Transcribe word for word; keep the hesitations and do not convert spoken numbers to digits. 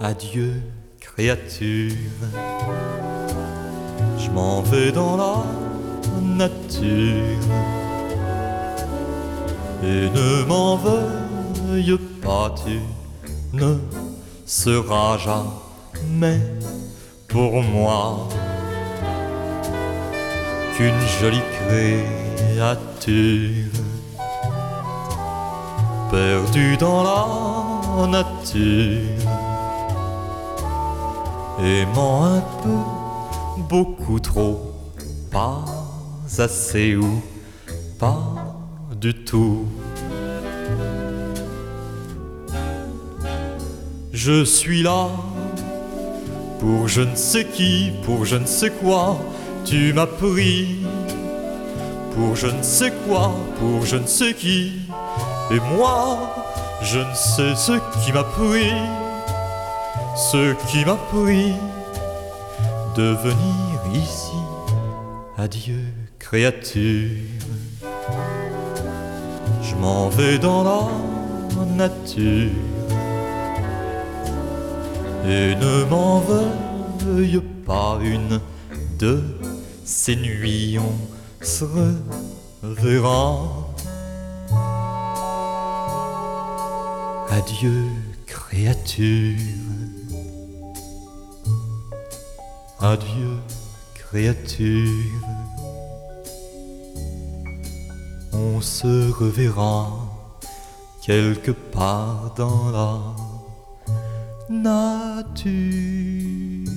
Adieu, créature, je m'en vais dans la nature. Et ne m'en veuille pas, tu ne seras jamais pour moi qu'une jolie créature perdue dans la nature, aimant un peu, beaucoup trop, pas assez ou pas du tout. Je suis là pour je ne sais qui, pour je ne sais quoi. Tu m'as pris pour je ne sais quoi, pour je ne sais qui. Et moi, je ne sais ce qui m'a pris, ce qui m'a pris de venir ici. Adieu, créature, je m'en vais dans la nature. Et ne m'en veuille pas, une de ces nuits on se reverra. Adieu, créature, adieu, créature, on se reverra quelque part dans la nature.